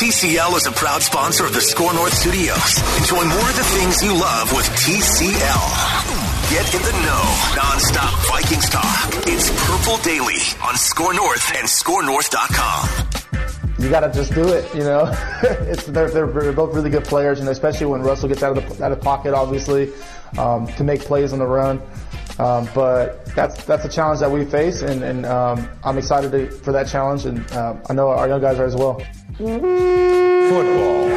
TCL is a proud sponsor of the Score North Studios. Enjoy more of the things you love with TCL. Get in the know. Non-stop Vikings talk. It's Purple Daily on Score North and ScoreNorth.com. You got to just do it, you know. They're both really good players, and especially when Russell gets out of the pocket, obviously, to make plays on the run. But that's a challenge that we face, and I'm excited for that challenge, and I know our young guys are as well. Football.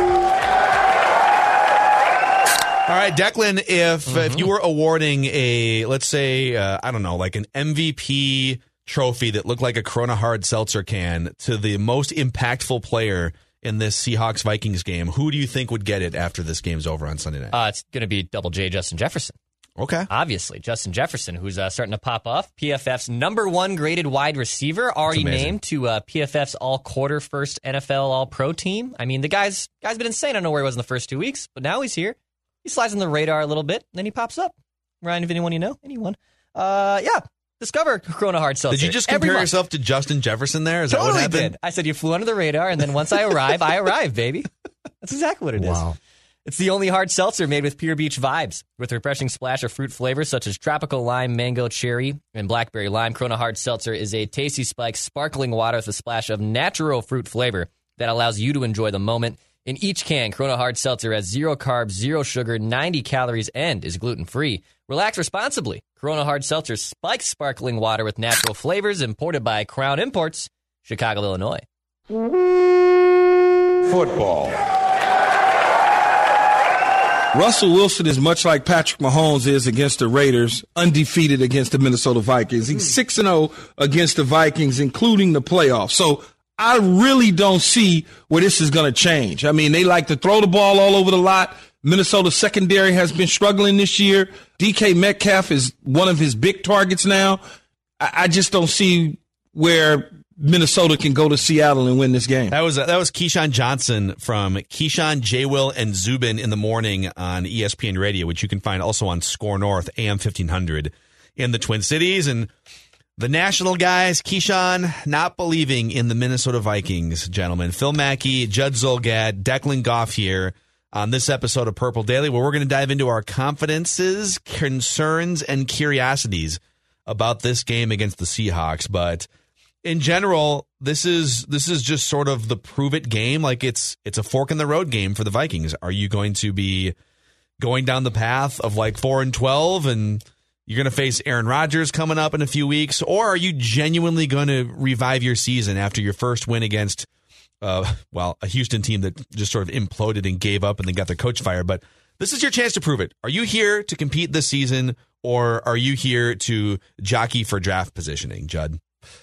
All right, Declan, if you were awarding let's say, I don't know, like an MVP trophy that looked like a Corona Hard Seltzer can to the most impactful player in this Seahawks-Vikings game, who do you think would get it after this game's over on Sunday night? It's going to be Double J Justin Jefferson. Okay. Obviously, Justin Jefferson, who's starting to pop off. PFF's number one graded wide receiver, already named to PFF's all-quarter first NFL All-Pro team. I mean, the guy's been insane. I don't know where he was in the first 2 weeks, but now he's here. He slides on the radar a little bit, and then he pops up. Ryan, if anyone you know? Anyone? Yeah. Discover Corona Hard Seltzer. Did you just compare yourself to Justin Jefferson there? Is that what happened? Did. I said you flew under the radar, and then once I arrive, baby. That's exactly what it is. It's the only hard seltzer made with Pure Beach vibes, with a refreshing splash of fruit flavors such as tropical lime, mango, cherry, and blackberry lime. Corona Hard Seltzer is a tasty spiked sparkling water with a splash of natural fruit flavor that allows you to enjoy the moment. In each can, Corona Hard Seltzer has 0 carbs, 0 sugar, 90 calories, and is gluten-free. Relax responsibly. Corona Hard Seltzer spiked sparkling water with natural flavors, imported by Crown Imports, Chicago, Illinois. Football. Russell Wilson is much like Patrick Mahomes is against the Raiders, undefeated against the Minnesota Vikings. He's 6-0 against the Vikings, including the playoffs. So I really don't see where this is going to change. I mean, they like to throw the ball all over the lot. Minnesota's secondary has been struggling this year. DK Metcalf is one of his big targets now. I just don't see where Minnesota can go to Seattle and win this game. That was Keyshawn Johnson from Keyshawn, J-Will, and Zubin in the morning on ESPN Radio, which you can find also on Score North, AM 1500 in the Twin Cities. And the national guys, Keyshawn, not believing in the Minnesota Vikings, gentlemen. Phil Mackey, Judd Zulgad, Declan Goff here on this episode of Purple Daily, where we're going to dive into our confidences, concerns, and curiosities about this game against the Seahawks. But in general, this is just sort of the prove it game. Like it's a fork in the road game for the Vikings. Are you going to be going down the path of like 4-12 and you're going to face Aaron Rodgers coming up in a few weeks, or are you genuinely going to revive your season after your first win against a Houston team that just sort of imploded and gave up and then got their coach fired? But this is your chance to prove it. Are you here to compete this season, or are you here to jockey for draft positioning, Judd?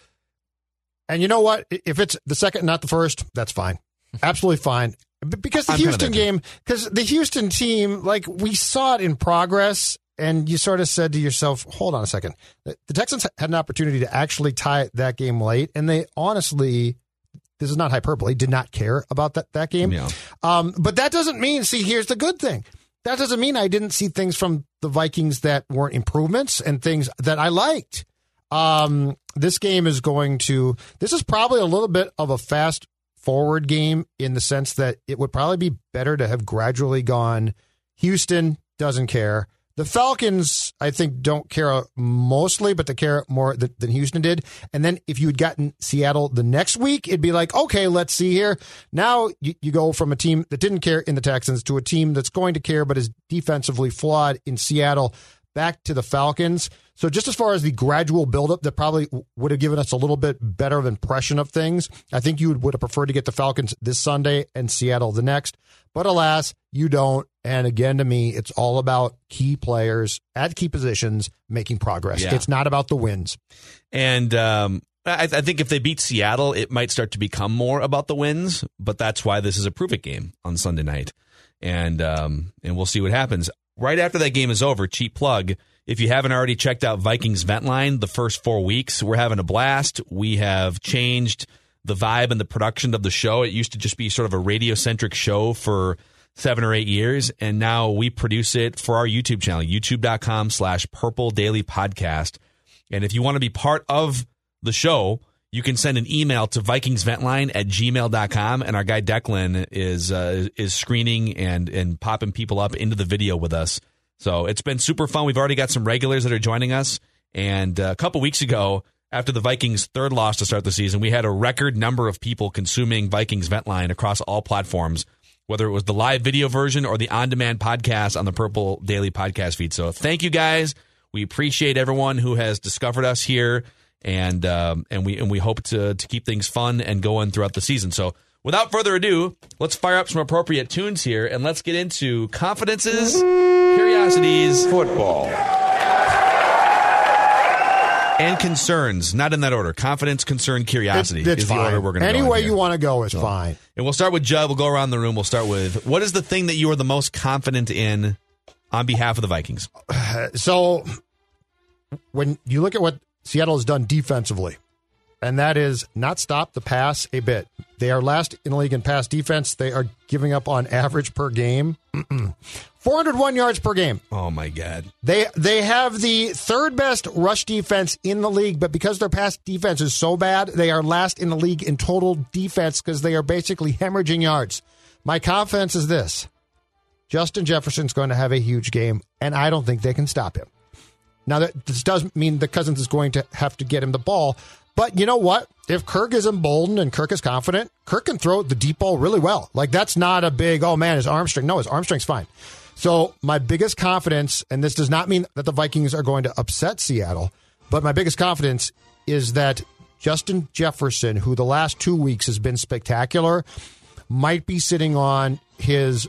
And you know what? If it's the second, not the first, that's fine. Absolutely fine. Because the Houston game, because the Houston team, like we saw it in progress, and you sort of said to yourself, hold on a second. The Texans had an opportunity to actually tie that game late, and they honestly, this is not hyperbole, did not care about that game. Yeah. But that doesn't mean, see, here's the good thing. That doesn't mean I didn't see things from the Vikings that weren't improvements and things that I liked. This game is this is probably a little bit of a fast forward game in the sense that it would probably be better to have gradually gone. Houston doesn't care. The Falcons, I think, don't care mostly, but they care more than Houston did. And then if you had gotten Seattle the next week, it'd be like, okay, let's see here. Now you go from a team that didn't care in the Texans to a team that's going to care but is defensively flawed in Seattle, back to the Falcons. So just as far as the gradual buildup, that probably would have given us a little bit better of impression of things. I think you would have preferred to get the Falcons this Sunday and Seattle the next. But alas, you don't. And again, to me, it's all about key players at key positions making progress. Yeah. It's not about the wins. And I think if they beat Seattle, it might start to become more about the wins. But that's why this is a prove-it game on Sunday night. And we'll see what happens. Right after that game is over, cheap plug, if you haven't already checked out Vikings Vent Line the first 4 weeks, we're having a blast. We have changed the vibe and the production of the show. It used to just be sort of a radio-centric show for 7 or 8 years, and now we produce it for our YouTube channel, youtube.com/Purple Daily Podcast. And if you want to be part of the show, you can send an email to VikingsVentline@gmail.com, and our guy Declan is screening and popping people up into the video with us. So it's been super fun. We've already got some regulars that are joining us. And a couple weeks ago, after the Vikings' third loss to start the season, we had a record number of people consuming Vikings Ventline across all platforms, whether it was the live video version or the on-demand podcast on the Purple Daily podcast feed. So thank you guys. We appreciate everyone who has discovered us here, and we hope to keep things fun and going throughout the season. So without further ado, let's fire up some appropriate tunes here, and let's get into confidences, curiosities, football, and concerns. Not in that order. Confidence, concern, curiosity is the order we're going to go in. Any way here. you want to go is fine. And we'll start with Judd. We'll go around the room. We'll start with, what is the thing that you are the most confident in on behalf of the Vikings? So when you look at what Seattle has done defensively, and that is not stop the pass a bit. They are last in the league in pass defense. They are giving up on average per game 401 yards per game. Oh, my God. They have the third best rush defense in the league, but because their pass defense is so bad, they are last in the league in total defense because they are basically hemorrhaging yards. My confidence is this. Justin Jefferson's going to have a huge game, and I don't think they can stop him. Now, this doesn't mean that Cousins is going to have to get him the ball, but you know what? If Kirk is emboldened and Kirk is confident, Kirk can throw the deep ball really well. Like, that's not a big, oh, man, his arm strength. No, his arm strength's fine. So my biggest confidence, and this does not mean that the Vikings are going to upset Seattle, but my biggest confidence is that Justin Jefferson, who the last 2 weeks has been spectacular, might be sitting on his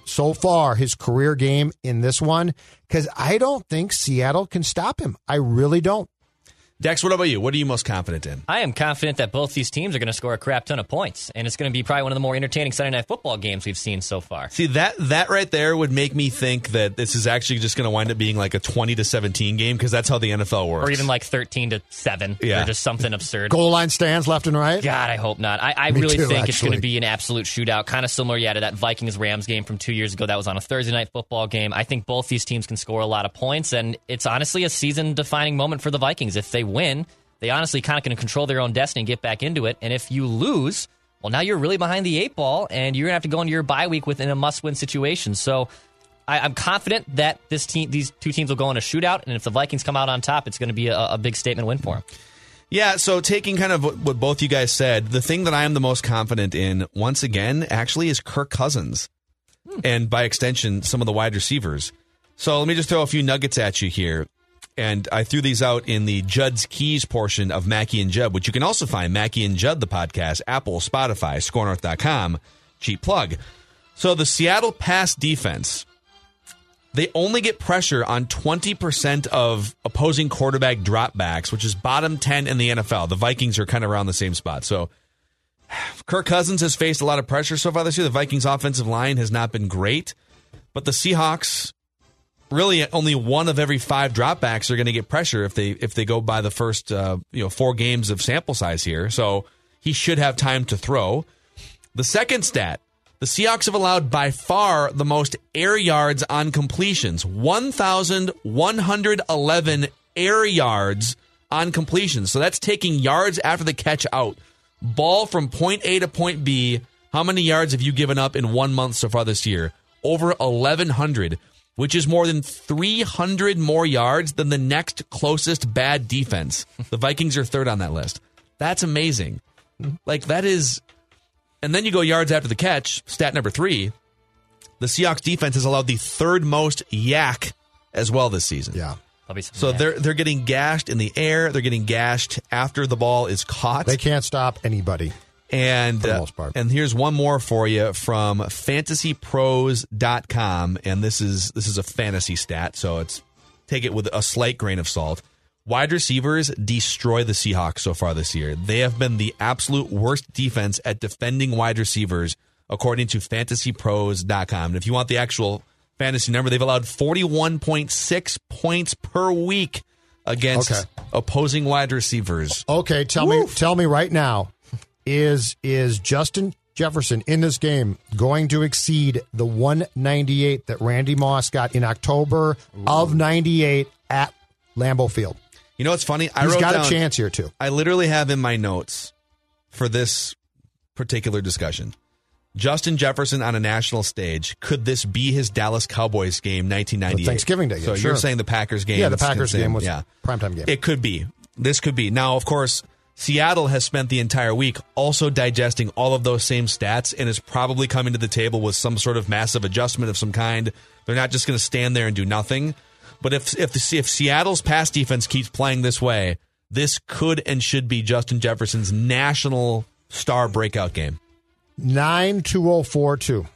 career game in this one, because I don't think Seattle can stop him. I really don't. Dex, what about you? What are you most confident in? I am confident that both these teams are going to score a crap ton of points, and it's going to be probably one of the more entertaining Sunday Night Football games we've seen so far. See, that right there would make me think that this is actually just going to wind up being like a 20-17 game, because that's how the NFL works. Or even like 13-7, or just something absurd. Goal line stands left and right? God, I hope not. I really think it's going to be an absolute shootout, kind of similar, to that Vikings-Rams game from 2 years ago. That was on a Thursday Night Football game. I think both these teams can score a lot of points, and it's honestly a season-defining moment for the Vikings. If they win, they honestly kind of can control their own destiny and get back into it. And if you lose, well, now you're really behind the eight ball, and you're going to have to go into your bye week within a must-win situation. So I'm confident that these two teams will go in a shootout, and if the Vikings come out on top, it's going to be a big statement win for them. Yeah, so taking kind of what both you guys said, the thing that I am the most confident in, once again, actually is Kirk Cousins, and by extension, some of the wide receivers. So let me just throw a few nuggets at you here. And I threw these out in the Judd's Keys portion of Mackie and Judd, which you can also find Mackie and Judd, the podcast, Apple, Spotify, ScoreNorth.com. Cheap plug. So the Seattle pass defense, they only get pressure on 20% of opposing quarterback dropbacks, which is bottom 10 in the NFL. The Vikings are kind of around the same spot. So Kirk Cousins has faced a lot of pressure so far this year. The Vikings offensive line has not been great, but the Seahawks, really only one of every 5 dropbacks are going to get pressure if they go by the first 4 games of sample size here. So he should have time to throw. The second stat, the Seahawks have allowed by far the most air yards on completions, 1,111 air yards on completions. So that's taking yards after the catch out. Ball from point A to point B. How many yards have you given up in 1 month so far this year? Over 1,100. Which is more than 300 more yards than the next closest bad defense. The Vikings are third on that list. That's amazing. Like, that is... And then you go yards after the catch, stat number 3. The Seahawks defense has allowed the third most yak as well this season. Yeah. So they're getting gashed in the air. They're getting gashed after the ball is caught. They can't stop anybody. And for the most part. And here's one more for you from fantasypros.com, and this is a fantasy stat, so take it with a slight grain of salt. Wide receivers destroy the Seahawks so far this year. They have been the absolute worst defense at defending wide receivers, according to fantasypros.com. And if you want the actual fantasy number, they've allowed 41.6 points per week against opposing wide receivers. Okay, tell me right now. Is Justin Jefferson in this game going to exceed the 198 that Randy Moss got in October of 98 at Lambeau Field? You know what's funny? He's got a chance here, too. I literally have in my notes for this particular discussion. Justin Jefferson on a national stage. Could this be his Dallas Cowboys game, 1998? The Thanksgiving Day game. So sure. You're saying the Packers game? Yeah, the Packers game was primetime game. It could be. This could be. Now, of course, Seattle has spent the entire week also digesting all of those same stats and is probably coming to the table with some sort of massive adjustment of some kind. They're not just going to stand there and do nothing. But if Seattle's pass defense keeps playing this way, this could and should be Justin Jefferson's national star breakout game. 9-2-0-4-2.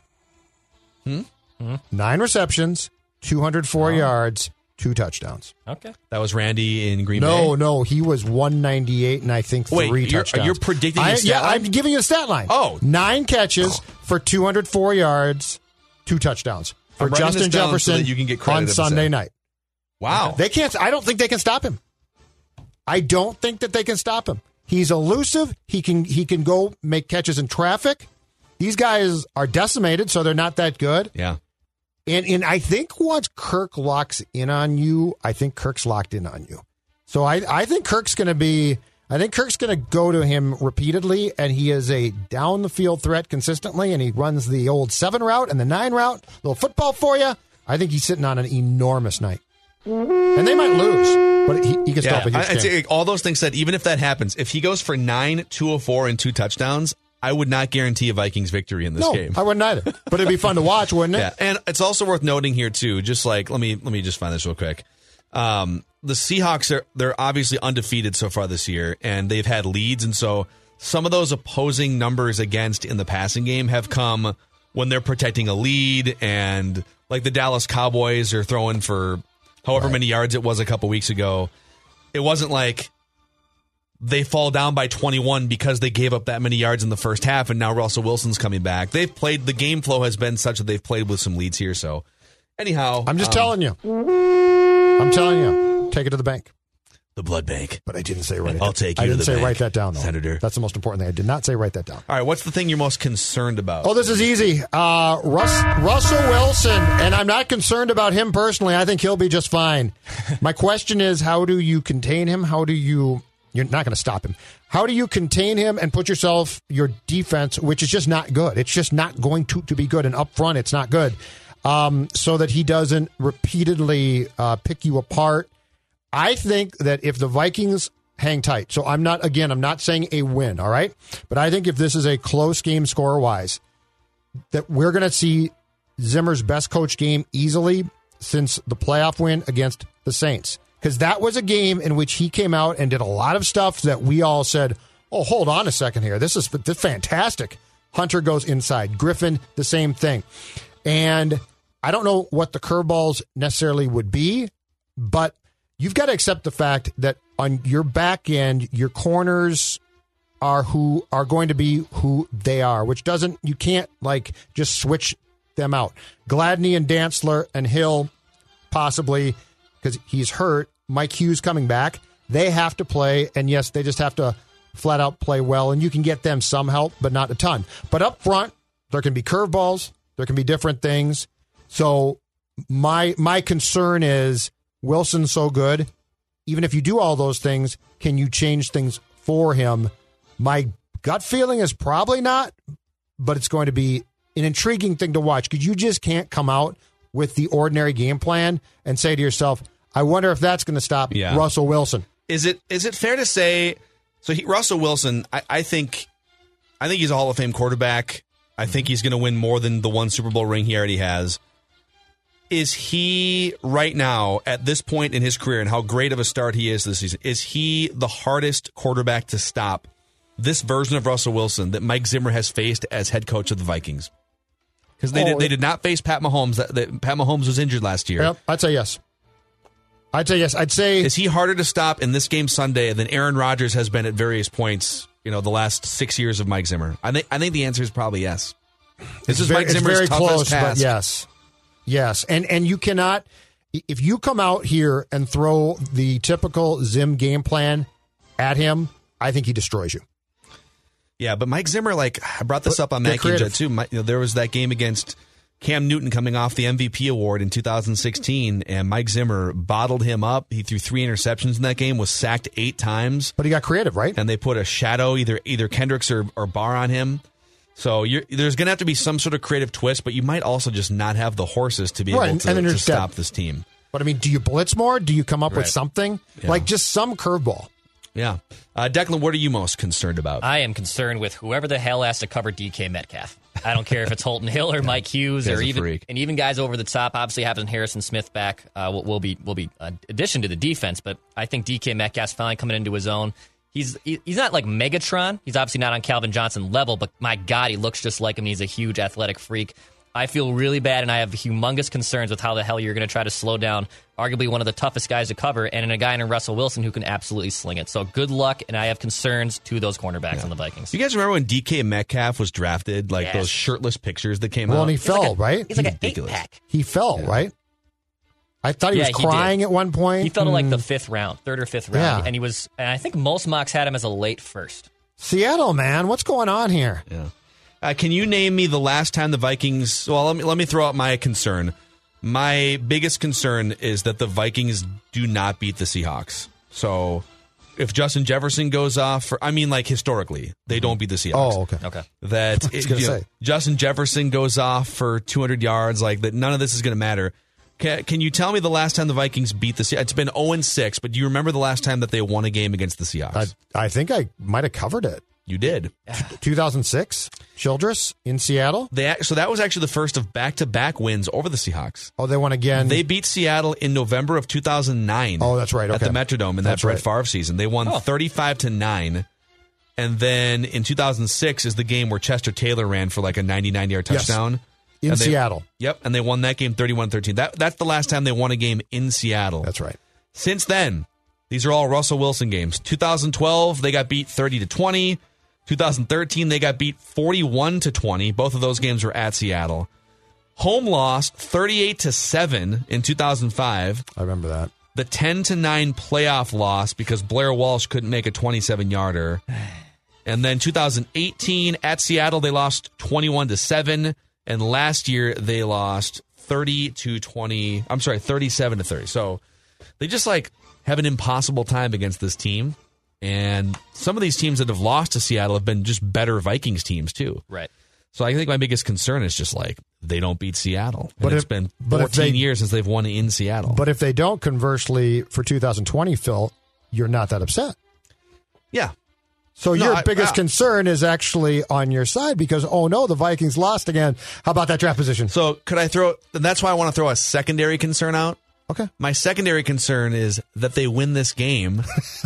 9 receptions, 204 yards, 2 touchdowns. Okay. That was Randy in Green Bay? No, he was 198 and I think 3 touchdowns. You're predicting his stat line? I'm giving you a stat line. Oh. 9 catches for 204 yards, 2 touchdowns for Justin Jefferson so you can get on Sunday night. Wow. They can't. I don't think they can stop him. I don't think that they can stop him. He's elusive. He can go make catches in traffic. These guys are decimated, so they're not that good. Yeah. And I think once Kirk locks in on you, I think Kirk's locked in on you. So I think Kirk's going to go to him repeatedly, and he is a down the field threat consistently, and he runs the old 7 route and the 9 route, little football for you. I think he's sitting on an enormous night. And they might lose, but he can stop a huge game. All those things said, even if that happens, if he goes for 9, 204, and 2 touchdowns, I would not guarantee a Vikings victory in this game. I wouldn't either. But it'd be fun to watch, wouldn't it? Yeah, and it's also worth noting here too. Just like let me just find this real quick. The Seahawks they're obviously undefeated so far this year, and they've had leads, and so some of those opposing numbers against in the passing game have come when they're protecting a lead, and like the Dallas Cowboys are throwing for however many yards it was a couple weeks ago. It wasn't like they fall down by 21 because they gave up that many yards in the first half, and now Russell Wilson's coming back. The game flow has been such that they've played with some leads here. So, anyhow, I'm just telling you. Take it to the bank. The blood bank. But I didn't say write it. I'll take you I to didn't the say bank, write that down, though. Senator. That's the most important thing. I did not say write that down. All right, what's the thing you're most concerned about? Oh, this is easy. Russell Wilson, and I'm not concerned about him personally. I think he'll be just fine. My question is, how do you contain him? You're not going to stop him. How do you contain him and put your defense, which is just not good? It's just not going to be good. And up front, it's not good. So that he doesn't repeatedly pick you apart. I think that if the Vikings hang tight, so I'm not saying a win, all right? But I think if this is a close game score-wise, that we're going to see Zimmer's best coach game easily since the playoff win against the Saints. Because that was a game in which he came out and did a lot of stuff that we all said, oh, hold on a second here. This is fantastic. Hunter goes inside. Griffin, the same thing. And I don't know what the curveballs necessarily would be, but you've got to accept the fact that on your back end, your corners are going to be who they are, which you can't just switch them out. Gladney and Dantzler and Hill, possibly because he's hurt. Mike Hughes coming back. They have to play, and yes, they just have to flat out play well, and you can get them some help, but not a ton. But up front, there can be curveballs. There can be different things. So my concern is Wilson's so good. Even if you do all those things, can you change things for him? My gut feeling is probably not, but it's going to be an intriguing thing to watch because you just can't come out with the ordinary game plan and say to yourself, I wonder if that's going to stop Russell Wilson. Is it fair to say, Russell Wilson, I think he's a Hall of Fame quarterback. I think he's going to win more than the one Super Bowl ring he already has. Is he, right now, at this point in his career and how great of a start he is this season, is he the hardest quarterback to stop, this version of Russell Wilson that Mike Zimmer has faced as head coach of the Vikings? Because they did not face Pat Mahomes. Pat Mahomes was injured last year. Yep, I'd say yes. I'd say... Is he harder to stop in this game Sunday than Aaron Rodgers has been at various points, the last 6 years of Mike Zimmer? I think the answer is probably yes. This is Mike Zimmer's very toughest close, task. But yes. Yes, and you cannot, if you come out here and throw the typical Zim game plan at him, I think he destroys you. Yeah, but Mike Zimmer, I brought this up on Mackey and Judd too. There was that game against Cam Newton coming off the MVP award in 2016, and Mike Zimmer bottled him up. He threw 3 interceptions in that game, was sacked 8 times. But he got creative, right? And they put a shadow, either Kendricks or Barr on him. So there's going to have to be some sort of creative twist, but you might also just not have the horses to be able to stop this team. But, I mean, do you blitz more? Do you come up with something? Yeah. Like just some curveball? Yeah. Declan, what are you most concerned about? I am concerned with whoever the hell has to cover DK Metcalf. I don't care if it's Holton Hill or Mike Hughes or even guys over the top. Obviously, having Harrison Smith back will be addition to the defense. But I think DK Metcalf's finally coming into his own. He's not like Megatron. He's obviously not on Calvin Johnson level, but my God, he looks just like him. He's a huge athletic freak. I feel really bad, and I have humongous concerns with how the hell you're going to try to slow down arguably one of the toughest guys to cover, and in a guy in Russell Wilson who can absolutely sling it. So good luck, and I have concerns to those cornerbacks on the Vikings. You guys remember when DK Metcalf was drafted? Like those shirtless pictures that came out? Well, and he fell, right? He's like an 8-pack. He fell, right? I thought he was crying at one point. He fell to like the 5th round, 3rd or 5th round, and I think most mocks had him as a late first. Seattle, man, what's going on here? Yeah. Can you name me the last time the Vikings... Well, let me throw out my concern. My biggest concern is that the Vikings do not beat the Seahawks. So if Justin Jefferson goes off... historically, they don't beat the Seahawks. Oh, okay. That Justin Jefferson goes off for 200 yards, none of this is going to matter. Can you tell me the last time the Vikings beat the Seahawks? It's been 0-6, but do you remember the last time that they won a game against the Seahawks? I think I might have covered it. You did. 2006, Childress in Seattle. So that was actually the first of back-to-back wins over the Seahawks. Oh, they won again. They beat Seattle in November of 2009. Oh, that's right. Okay. At the Metrodome in that Brett Favre season. They won 35-9. And then in 2006 is the game where Chester Taylor ran for like a 99-yard touchdown. In Seattle. Yep, and they won that game 31-13. That's the last time they won a game in Seattle. That's right. Since then, these are all Russell Wilson games. 2012, they got beat 30-20. 2013, they got beat 41-20. Both of those games were at Seattle. Home loss 38-7 in 2005. I remember that. The 10-9 playoff loss because Blair Walsh couldn't make a 27-yarder. And then 2018 at Seattle, they lost 21-7. And last year, they lost 30-20. I'm sorry, 37-30. So they just have an impossible time against this team. And some of these teams that have lost to Seattle have been just better Vikings teams, too. Right. So I think my biggest concern is just they don't beat Seattle. But it's been 14 years since they've won in Seattle. But if they don't, conversely, for 2020, Phil, you're not that upset. Yeah. So your biggest concern is actually on your side because, the Vikings lost again. How about that draft position? So could I that's why I want to throw a secondary concern out. Okay. My secondary concern is that they win this game,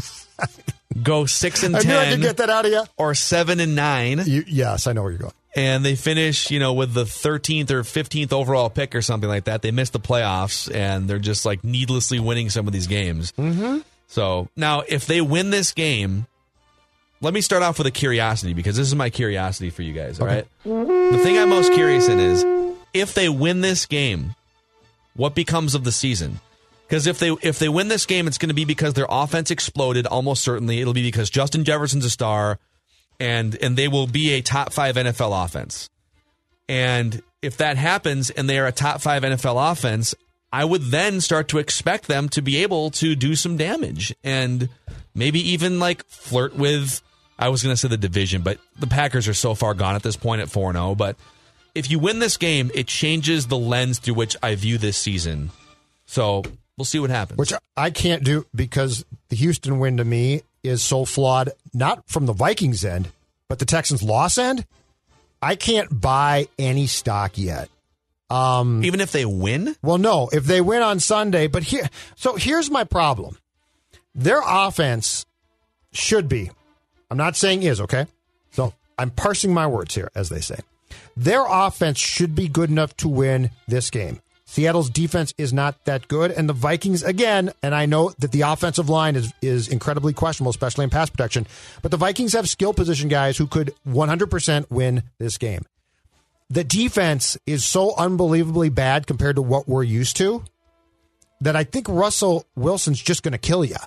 go 6-10. I knew I could get that out of you. Or 7-9. Yes, I know where you're going. And they finish, with the 13th or 15th overall pick or something like that. They miss the playoffs, and they're just needlessly winning some of these games. Mm-hmm. So now, if they win this game, let me start off with a curiosity because this is my curiosity for you guys. All right. The thing I'm most curious in is if they win this game, what becomes of the season? Because if they win this game, it's going to be because their offense exploded. Almost certainly, it'll be because Justin Jefferson's a star. And they will be a top 5 NFL offense. And if that happens and they are a top 5 NFL offense, I would then start to expect them to be able to do some damage and maybe even flirt with, I was going to say the division, but the Packers are so far gone at this point at 4-0. But if you win this game, it changes the lens through which I view this season. So we'll see what happens. Which I can't do because the Houston win to me is so flawed, not from the Vikings end, but the Texans' loss end. I can't buy any stock yet. Even if they win? Well, no, if they win on Sunday. But here's my problem. Their offense should be, I'm not saying is, okay? So I'm parsing my words here, as they say. Their offense should be good enough to win this game. Seattle's defense is not that good, and the Vikings, again, and I know that the offensive line is incredibly questionable, especially in pass protection, but the Vikings have skill position guys who could 100% win this game. The defense is so unbelievably bad compared to what we're used to that I think Russell Wilson's just going to kill you.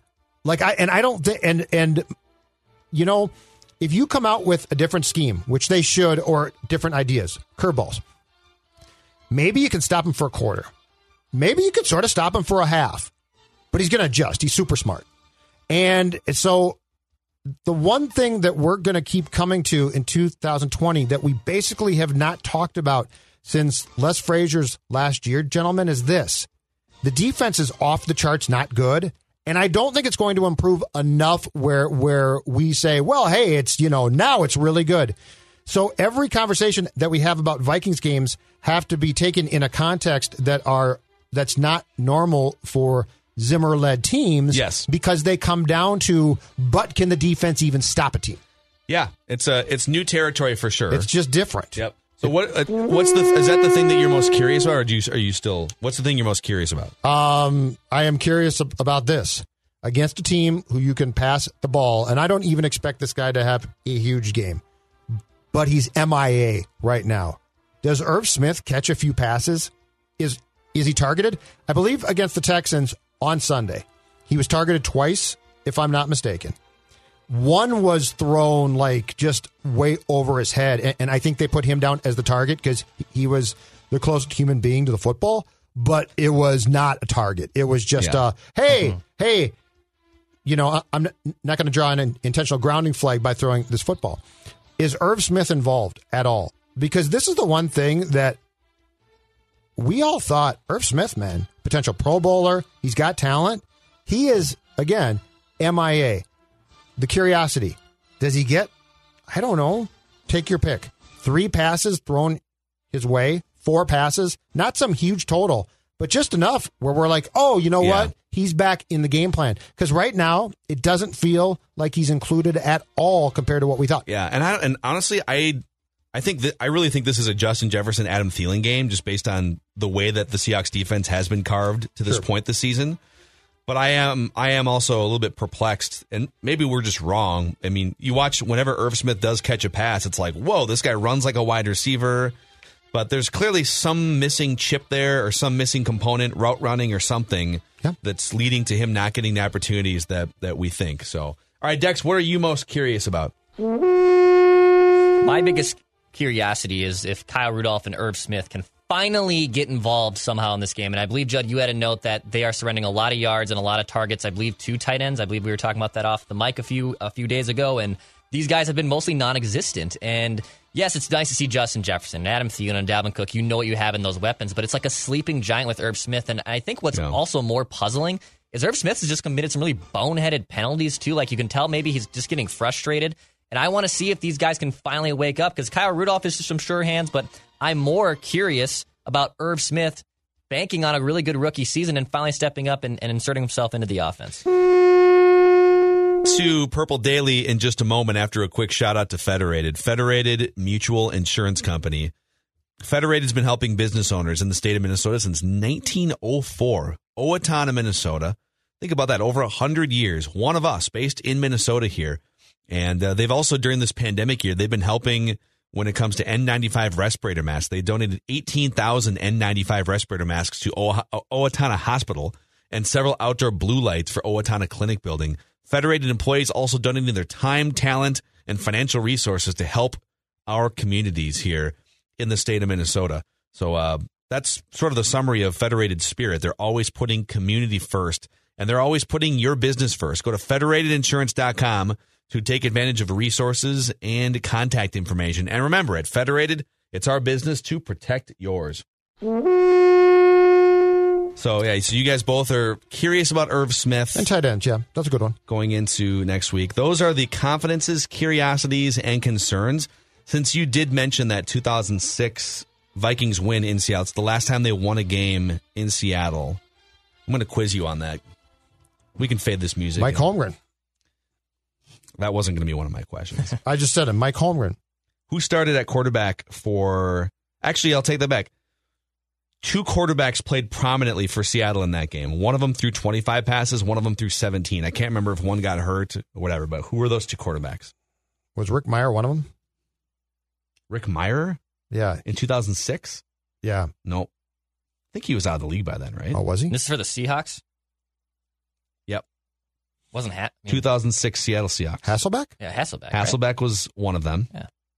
If you come out with a different scheme, which they should, or different ideas, curveballs, Maybe you can stop him for a quarter. Maybe you could sort of stop him for a half. But he's going to adjust. He's super smart. And so the one thing that we're going to keep coming to in 2020 that we basically have not talked about since Les Frazier's last year, gentlemen, is this. The defense is off the charts, not good. And I don't think it's going to improve enough where we say, well, hey, it's, now it's really good. So every conversation that we have about Vikings games have to be taken in a context that's not normal for Zimmer-led teams. Yes. Because they come down to, but can the defense even stop a team? Yeah, it's new territory for sure. It's just different. Yep. So is that the thing that you're most curious about, or are you still? What's the thing you're most curious about? I am curious about this against a team who you can pass the ball, and I don't even expect this guy to have a huge game, but he's MIA right now. Does Irv Smith catch a few passes? Is he targeted? I believe against the Texans on Sunday, he was targeted twice, if I'm not mistaken. One was thrown like just way over his head, and I think they put him down as the target because he was the closest human being to the football, but it was not a target. It was just hey, I'm not going to draw an intentional grounding flag by throwing this football. Is Irv Smith involved at all? Because this is the one thing that we all thought, Irv Smith, man, potential Pro Bowler, he's got talent. He is, again, MIA. The curiosity, does he get, I don't know, take your pick. 3 passes thrown his way, 4 passes, not some huge total, but just enough where we're like, oh, you know what? He's back in the game plan. Because right now, it doesn't feel like he's included at all compared to what we thought. Yeah, and honestly, I really think this is a Justin Jefferson, Adam Thielen game, just based on the way that the Seahawks defense has been carved to this point this season. But I am also a little bit perplexed, and maybe we're just wrong. I mean, you watch whenever Irv Smith does catch a pass, it's like, whoa, this guy runs like a wide receiver. But there's clearly some missing chip there or some missing component, route running or something that's leading to him not getting the opportunities that we think. So, all right, Dex, what are you most curious about? My biggest curiosity is if Kyle Rudolph and Irv Smith can finally get involved somehow in this game. And I believe, Judd, you had a note that they are surrendering a lot of yards and a lot of targets. I believe 2 tight ends. I believe we were talking about that off the mic a few days ago. And these guys have been mostly non-existent. And yes, it's nice to see Justin Jefferson, Adam Thielen, and Dalvin Cook. You know what you have in those weapons, but it's like a sleeping giant with Irv Smith. And I think what's also more puzzling is Irv Smith has just committed some really boneheaded penalties too. Like you can tell maybe he's just getting frustrated. And I want to see if these guys can finally wake up because Kyle Rudolph is just some sure hands, but I'm more curious about Irv Smith banking on a really good rookie season and finally stepping up and inserting himself into the offense. To Purple Daily in just a moment after a quick shout out to Federated Mutual Insurance Company. Federated has been helping business owners in the state of Minnesota since 1904. Owatonna, Minnesota. Think about that, over 100 years. One of us based in Minnesota here. And they've also, during this pandemic year, they've been helping when it comes to N95 respirator masks. They donated 18,000 N95 respirator masks to Owatonna Hospital and several outdoor blue lights for Owatonna Clinic building. Federated employees also donating their time, talent, and financial resources to help our communities here in the state of Minnesota. So that's sort of the summary of Federated spirit. They're always putting community first, and they're always putting your business first. Go to federatedinsurance.com to take advantage of resources and contact information. And remember, at Federated, it's our business to protect yours. So you guys both are curious about Irv Smith. And tight ends, that's a good one. Going into next week. Those are the confidences, curiosities, and concerns. Since you did mention that 2006 Vikings win in Seattle, it's the last time they won a game in Seattle. I'm going to quiz you on that. We can fade this music. Mike Holmgren. That wasn't going to be one of my questions. I just said it. Mike Holmgren. Who started at quarterback for... Actually, I'll take that back. 2 quarterbacks played prominently for Seattle in that game. One of them threw 25 passes, one of them threw 17. I can't remember if one got hurt or whatever, but who were those 2 quarterbacks? Was Rick Meyer one of them? Rick Meyer? Yeah. In 2006? Yeah. No. I think he was out of the league by then, right? Oh, was he? This is for the Seahawks? Yep. Wasn't 2006 Seattle Seahawks. Hasselbeck? Yeah, Hasselbeck. Hasselbeck was one of them. Yeah.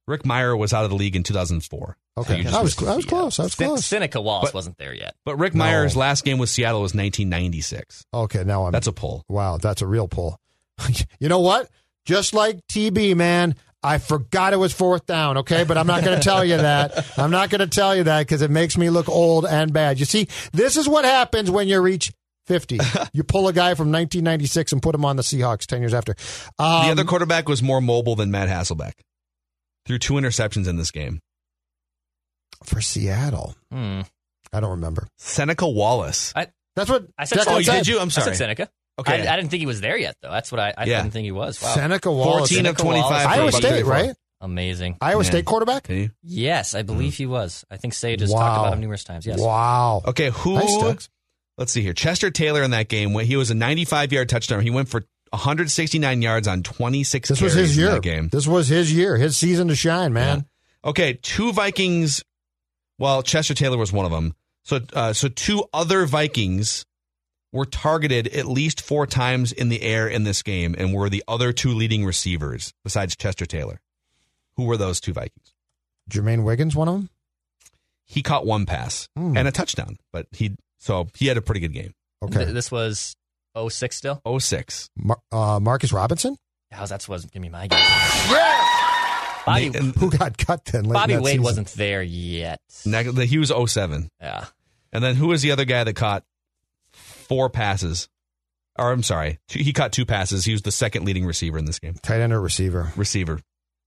Rick Meyer was out of the league in 2004. Okay, I was close. I was close. Seneca Wallace wasn't there yet. But Rick Meyer's last game with Seattle was 1996. Okay, now that's a pull. Wow, that's a real pull. You know what? Just like TB, man, I forgot it was 4th down, okay? But I'm not going to tell you that. I'm not going to tell you that because it makes me look old and bad. You see, this is what happens when you reach 50. You pull a guy from 1996 and put him on the Seahawks 10 years after. The other quarterback was more mobile than Matt Hasselbeck. Threw 2 interceptions in this game. For Seattle. I don't remember. Seneca Wallace. That's what I said. Oh, did you? I'm sorry. I said Seneca. Okay. I didn't think he was there yet, though. That's what I didn't think he was. Wow. Seneca Wallace. 14 of 25. Iowa State, right? Amazing. Iowa State quarterback? Yes, I believe he was. I think Sage has talked about him numerous times. Yes. Wow. Okay, let's see here. Chester Taylor in that game, he was a 95-yard touchdown. He went for 169 yards on 26 carries. This was his year. In that game. This was his year, his season to shine, man. Yeah. Okay, 2 Vikings. Well, Chester Taylor was one of them. So 2 other Vikings were targeted at least 4 times in the air in this game and were the other 2 leading receivers besides Chester Taylor. Who were those 2 Vikings? Jermaine Wiggins, one of them? He caught 1 pass and a touchdown, but he had a pretty good game. Okay. This was 06 still? 06. Marcus Robinson? That was give me my guess. Who got cut then? Bobby Wade wasn't there yet. He was 07. Yeah. And then who was the other guy that caught 4 passes? Or I'm sorry, he caught 2 passes. He was the second leading receiver in this game. Tight end or receiver? Receiver.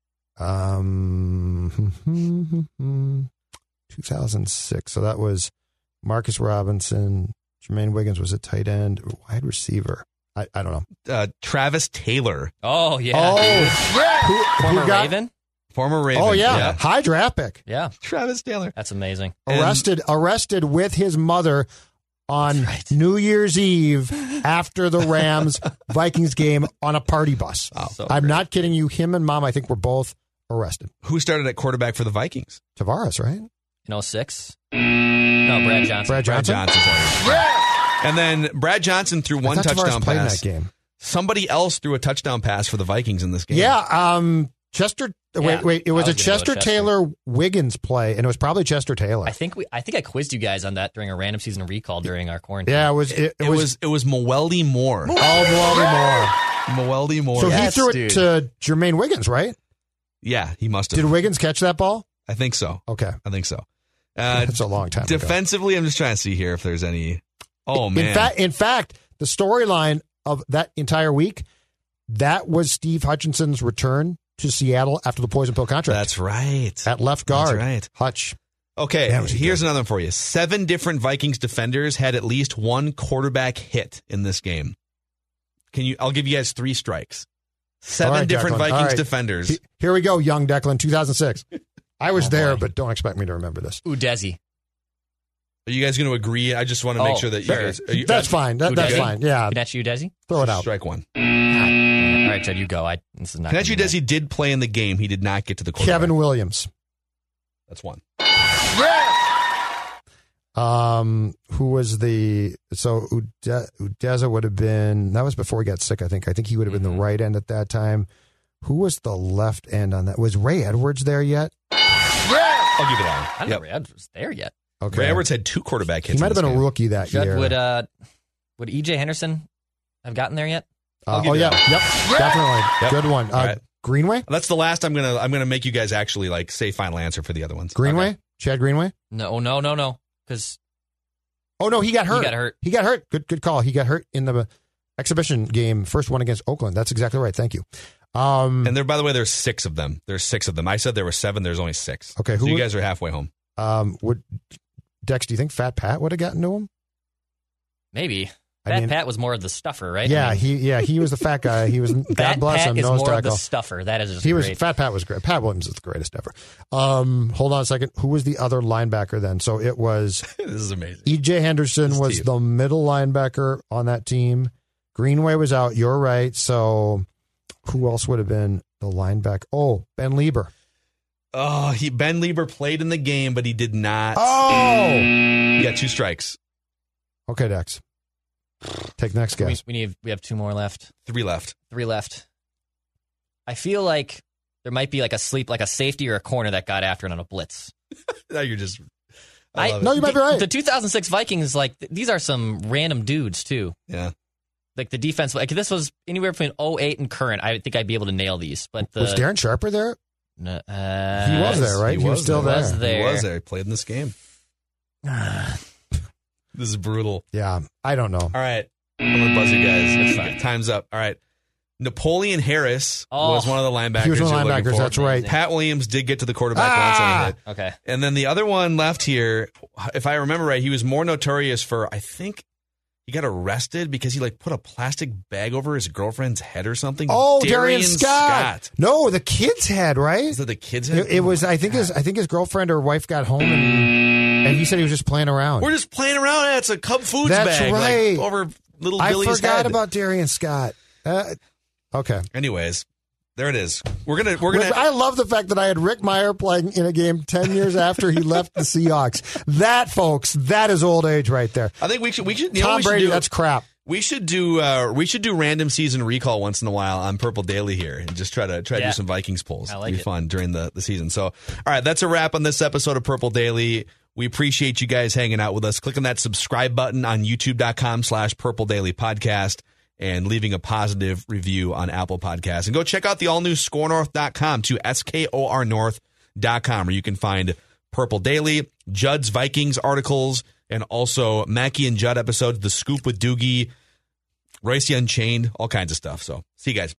2006. So that was Marcus Robinson. Jermaine Wiggins was a tight end, wide receiver. I don't know. Travis Taylor. Oh, yeah. Oh, yeah. Former Raven? Former Raven. Oh, yeah. High draft pick. Yeah. Travis Taylor. That's amazing. Arrested with his mother on New Year's Eve after the Rams-Vikings game on a party bus. Oh, I'm not kidding you. Him and Mom, I think, were both arrested. Who started at quarterback for the Vikings? Tavares, right? In 06? No, Brad Johnson. Brad Johnson. Yeah. And then Brad Johnson threw 1 touchdown pass. In that game. Somebody else threw a touchdown pass for the Vikings in this game. Yeah, Chester. Wait. It was a Chester Taylor Wiggins play, and it was probably Chester Taylor. I think I quizzed you guys on that during a random season recall during our quarantine. Yeah, it was Moeldy Moore. Oh, Moeldy Moore. So he threw it to Jermaine Wiggins, right? Yeah, he must have. Did Wiggins catch that ball? I think so. Okay, I think so. That's a long time. Defensively, I'm just trying to see here if there's any. Oh man! In fact, the storyline of that entire week, that was Steve Hutchinson's return to Seattle after the poison pill contract. That's right. At left guard. That's right. Hutch. Okay, here's another one for you. 7 different Vikings defenders had at least 1 quarterback hit in this game. I'll give you guys 3 strikes. 7 different Declan. Vikings defenders. Here we go, young Declan, 2006. I was there, but don't expect me to remember this. Udezi. Are you guys going to agree? I just want to make sure that you guys... That's fine. That's fine. Yeah. Kanechi Udezi? Throw it out. Strike 1. All right, Jed, you go. This is not Kanechi Udezi did play in the game. He did not get to the quarterback. Kevin Williams. That's 1. Who was the... So Udeza would have been... That was before he got sick, I think. I think he would have been the right end at that time. Who was the left end on that? Was Ray Edwards there yet? I'll give you that one. I don't know Ray Edwards was there yet. Okay. Ray Edwards had 2 quarterback hits. He might have been a rookie that year. Would E.J. Henderson have gotten there yet? Yep, definitely. Yep. Good one. Right. Greenway? That's the last I'm gonna make you guys actually say final answer for the other ones. Greenway? Okay. Chad Greenway? No. Because he got hurt. He got hurt. Good call. He got hurt in the exhibition game, first one against Oakland. That's exactly right. Thank you. And there, by the way, there's 6 of them. There's 6 of them. I said there were 7. There's only 6. Okay, so you guys are halfway home. Dex, do you think Fat Pat would have gotten to him? Maybe. Pat was more of the stuffer, right? Yeah, he was the fat guy. He was God bless him. Pat is nose more tackle. of the stuffer. That is just great. Fat Pat was great. Pat Williams is the greatest ever. Hold on a second. Who was the other linebacker then? So it was. This is amazing. E.J. Henderson was the middle linebacker on that team. Greenway was out. You're right. So who else would have been the linebacker? Oh, Ben Lieber. Oh, Ben Lieber played in the game, but he did not. Oh, he got 2 strikes. Okay, Dex. Take the next guess. We have 2 more left. 3 left. 3 left. I feel like there might be like a safety or a corner that got after it on a blitz. Now you're just. No, you might be right. The 2006 Vikings, like these are some random dudes too. Yeah. Like the defense, like if this was anywhere between 08 and current, I think I'd be able to nail these. But was Darren Sharper there? He was there, right? He was still there. He was there. He played in this game. This is brutal. Yeah, I don't know. All right. I'm going to buzz you guys. It's fine. Time's up. All right. Napoleon Harris was one of the linebackers. He was one of the linebackers, that's right. Pat Williams did get to the quarterback once on a hit. Okay. And then the other one left here, if I remember right, he was more notorious for, I think, he got arrested because he put a plastic bag over his girlfriend's head or something. Oh, Darian Scott. No, the kid's head, right? Is that the kid's head? It was. I think his girlfriend or wife got home and he said he was just playing around. We're just playing around. It's a Cub Foods That's bag. Right. Over little Billy's head. I forgot about Darian Scott. Okay. Anyways, there it is. We're gonna. I love the fact that I had Rick Meyer playing in a game 10 years after he left the Seahawks. That, folks, that is old age right there. I think we should. Tom Brady, that's crap. We should do random season recall once in a while on Purple Daily here and just try to do some Vikings polls. I like It'd be it. fun during the season. So, all right, that's a wrap on this episode of Purple Daily. We appreciate you guys hanging out with us. Click on that subscribe button on youtube.com/Purple Daily Podcast and leaving a positive review on Apple Podcasts. And go check out the all-new scorenorth.com to SKORnorth.com, where you can find Purple Daily, Judd's Vikings articles, and also Mackie and Judd episodes, The Scoop with Doogie, Royce Unchained, all kinds of stuff. So, see you guys.